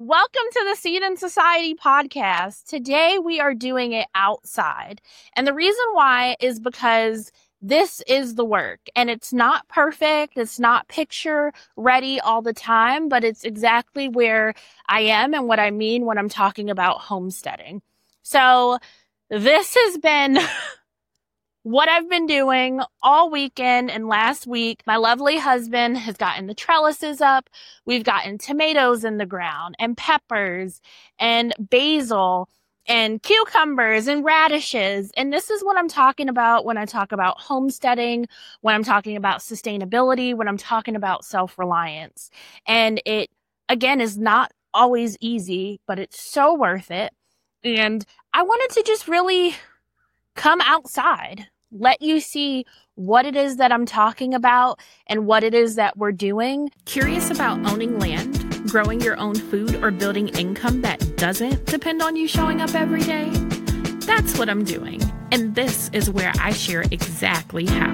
Welcome to the Seed and Society podcast. Today we are doing it outside. And the reason why is because this is the work and it's not perfect. It's not picture ready all the time, but it's exactly where I am and what I mean when I'm talking about homesteading. So this has been what I've been doing all weekend and last week. My lovely husband has gotten the trellises up. We've gotten tomatoes in the ground and peppers and basil and cucumbers and radishes. And this is what I'm talking about when I talk about homesteading, when I'm talking about sustainability, when I'm talking about self-reliance. And it, again, is not always easy, but it's so worth it. And I wanted to just really come outside, let you see what it is that I'm talking about and what it is that we're doing. Curious about owning land, growing your own food, or building income that doesn't depend on you showing up every day? That's what I'm doing, and this is where I share exactly how.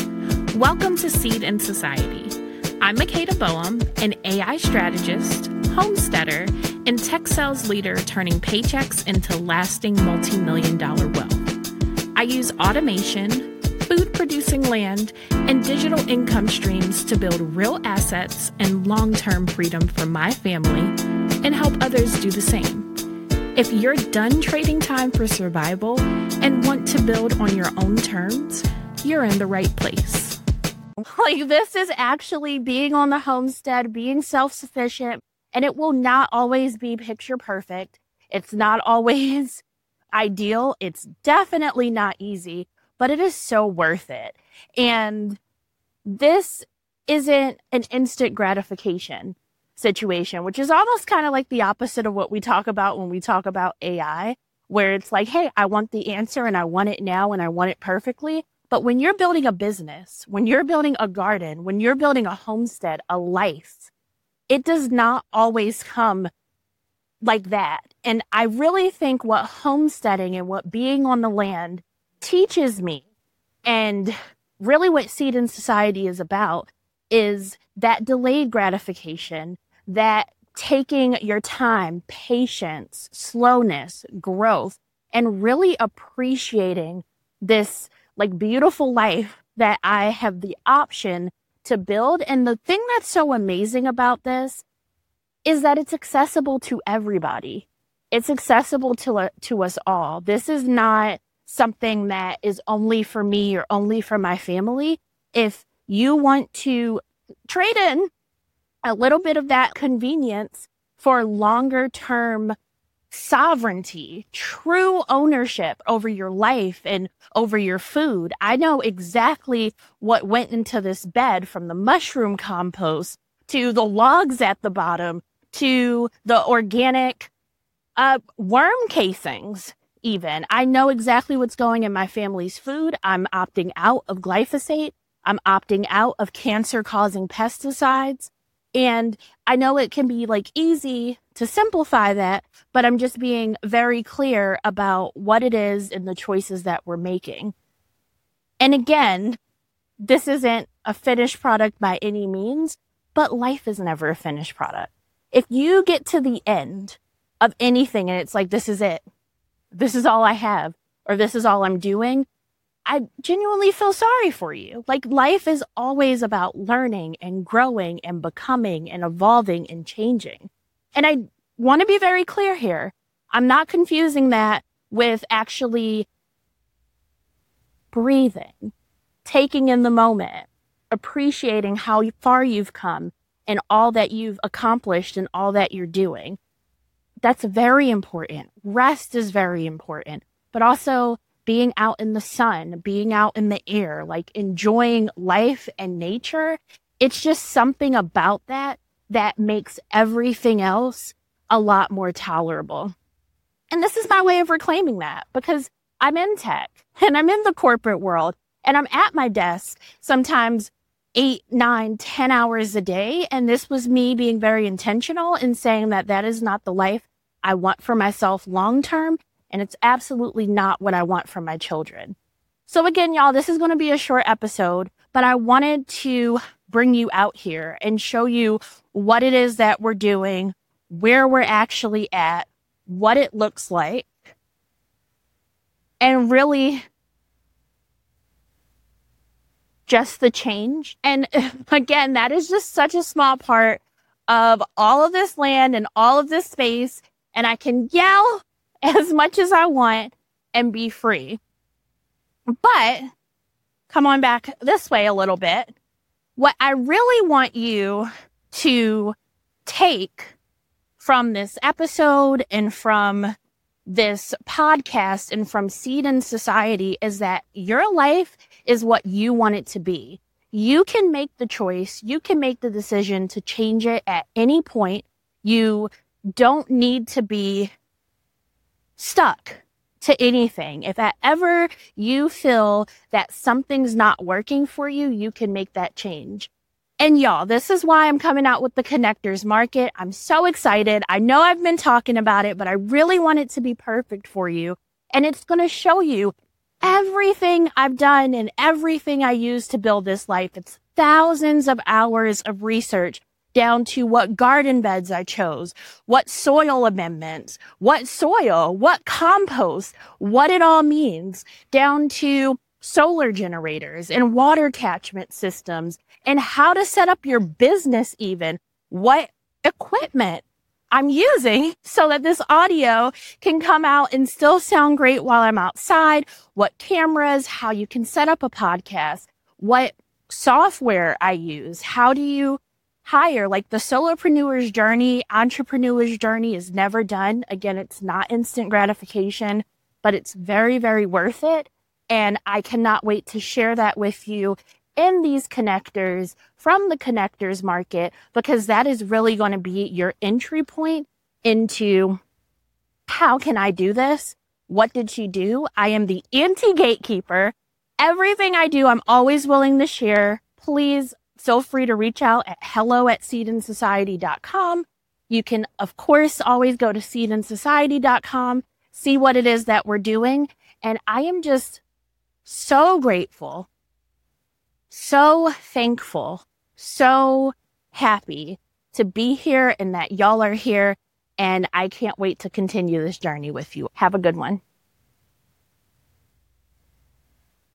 Welcome to Seed and Society. I'm Makeda Boehm, an AI strategist, homesteader, and tech sales leader turning paychecks into lasting multi-million-dollar wealth. I use automation, food-producing land, and digital income streams to build real assets and long-term freedom for my family and help others do the same. If you're done trading time for survival and want to build on your own terms, you're in the right place. Like, this is actually being on the homestead, being self-sufficient, and it will not always be picture perfect. It's not always ideal. It's definitely not easy, but it is so worth it. And this isn't an instant gratification situation, which is almost kind of like the opposite of what we talk about when we talk about AI, where it's like, hey, I want the answer and I want it now and I want it perfectly. But when you're building a business, when you're building a garden, when you're building a homestead, a life, it does not always come like that. And I really think what homesteading and what being on the land teaches me, and really what Seed and Society is about, is that delayed gratification, that taking your time, patience, slowness, growth, and really appreciating this like beautiful life that I have the option to build. And the thing that's so amazing about this is that it's accessible to everybody. It's accessible to us all. This is not something that is only for me or only for my family. If you want to trade in a little bit of that convenience for longer term sovereignty, true ownership over your life and over your food. I know exactly what went into this bed, from the mushroom compost to the logs at the bottom to the organic worm casings even. I know exactly what's going in my family's food. I'm opting out of glyphosate. I'm opting out of cancer-causing pesticides. And I know it can be like easy to simplify that, but I'm just being very clear about what it is and the choices that we're making. And again, this isn't a finished product by any means, but life is never a finished product. If you get to the end of anything and it's like, this is it, this is all I have, or this is all I'm doing, I genuinely feel sorry for you. Like, life is always about learning and growing and becoming and evolving and changing. And I want to be very clear here. I'm not confusing that with actually breathing, taking in the moment, appreciating how far you've come and all that you've accomplished and all that you're doing. That's very important. Rest is very important, but also being out in the sun, being out in the air, like enjoying life and nature. It's just something about that that makes everything else a lot more tolerable. And this is my way of reclaiming that, because I'm in tech and I'm in the corporate world and I'm at my desk sometimes 8, 9, 10 hours a day. And this was me being very intentional in saying that that is not the life I want for myself long term. And it's absolutely not what I want for my children. So again, y'all, this is going to be a short episode, but I wanted to bring you out here and show you what it is that we're doing, where we're actually at, what it looks like, and really just the change. And again, that is just such a small part of all of this land and all of this space. And I can yell as much as I want and be free. But come on back this way a little bit. What I really want you to take from this episode and from this podcast and from Seed in Society is that your life is what you want it to be. You can make the choice. You can make the decision to change it at any point. You don't need to be stuck to anything. If ever you feel that something's not working for you, you can make that change. And y'all, this is why I'm coming out with the Connectors Market. I'm so excited. I know I've been talking about it, but I really want it to be perfect for you. And it's going to show you everything I've done and everything I use to build this life. It's thousands of hours of research down to what garden beds I chose, what soil amendments, what soil, what compost, what it all means, down to solar generators and water catchment systems and how to set up your business even, what equipment I'm using so that this audio can come out and still sound great while I'm outside, what cameras, how you can set up a podcast, what software I use, how do you hire, like the solopreneur's journey, entrepreneur's journey is never done. Again, it's not instant gratification, but it's very, very worth it. And I cannot wait to share that with you in these connectors from the Connectors Market, because that is really going to be your entry point into how can I do this? What did she do? I am the anti-gatekeeper. Everything I do, I'm always willing to share. Please feel free to reach out at hello@seedinsociety.com. You can, of course, always go to seedinsociety.com, see what it is that we're doing. And I am just so grateful, so thankful, so happy to be here and that y'all are here. And I can't wait to continue this journey with you. Have a good one.